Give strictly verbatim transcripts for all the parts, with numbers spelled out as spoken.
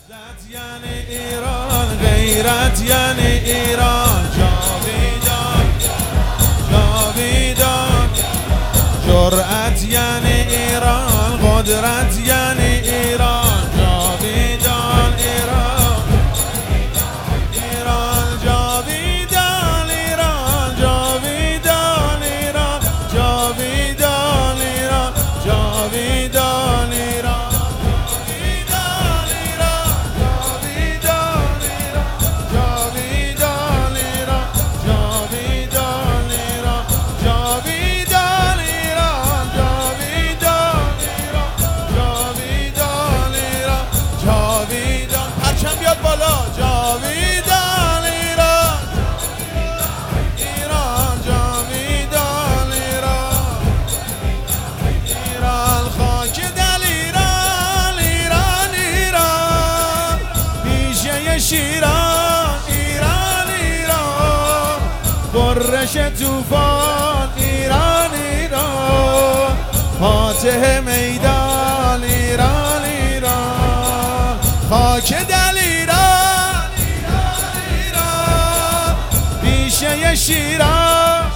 یعنی ایران، غیرت یعنی ایران، جاویدان جاویدان. جرأت یعنی ایران، قدرت یعنی ایران، جاویدان ایران ایران. جاویدان ایران، جاویدان ایران، جاویدان ایران، جاویدان ایران. شیران ایران ایران، قرش توفان ایران ایران، فاتح میدان ایران ایران، خاک دل ایران ایران ایران، بیشه شیران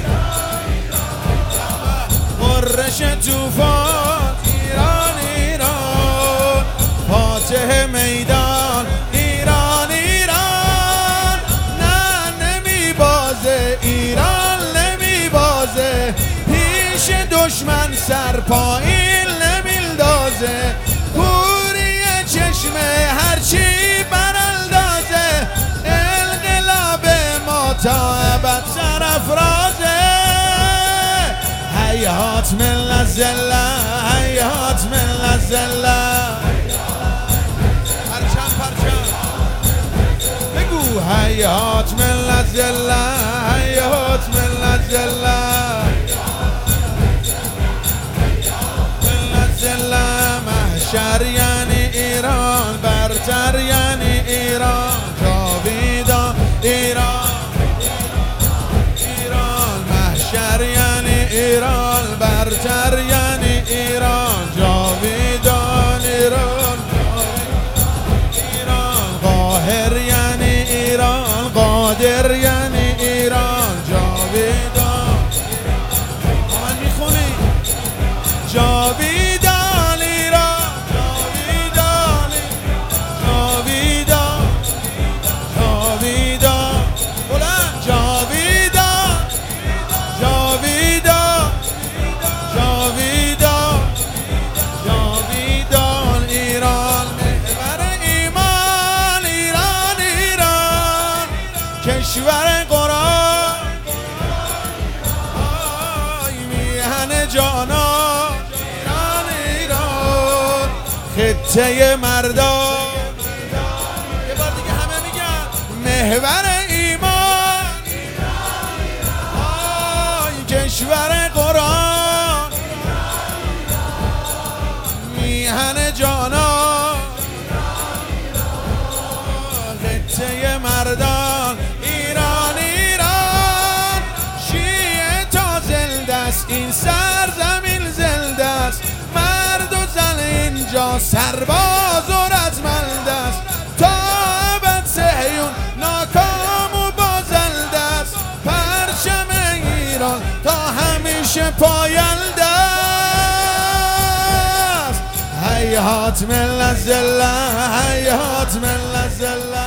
قرش توفان ایران ایران، فاتح میدان ایران ایران. نه نمی بازه ایران، نمی بازه پیش دشمن، سر پایین نمیندازه، کوری چشمه هرچی براندازه، انقلاب ما تا ابد سرافرازه. هیهات ملت زله، هیهات ملت زله، هیهات ملت زله، هیهات ملت زله، ملت زله. محشر یعنی ایران، برتر یعنی ایران، جاویدان ایران ایران. محشر یعنی ایران، برتر یعنی ایران، جاویدان ایران ایران. قاهر یعنی ایران، قادر یعنی ایران، جاویدان. من میخونی جاویدان ایران، جاویدان جاویدان جاویدان، بلند جاویدان جاویدان جاویدان جاویدان ایران. محور ایمان ایران ایران، کشور قرآن، میهن جانان ایران ایران، خطه مردان. یه بار دیگه همه میگن محور ایمان کشور قرآن، میهن جانان، خطه مردان ایران ایران. شیعه تا زنده است این سرزمین، زنده است مرد و زن اینجا، سرباز و رزمنده است، تا ابد صهیون ناکام و بازنده است، پرچم ایران تا همیشه پاینده است. هیهات ملت زله، هیهات ملت زله.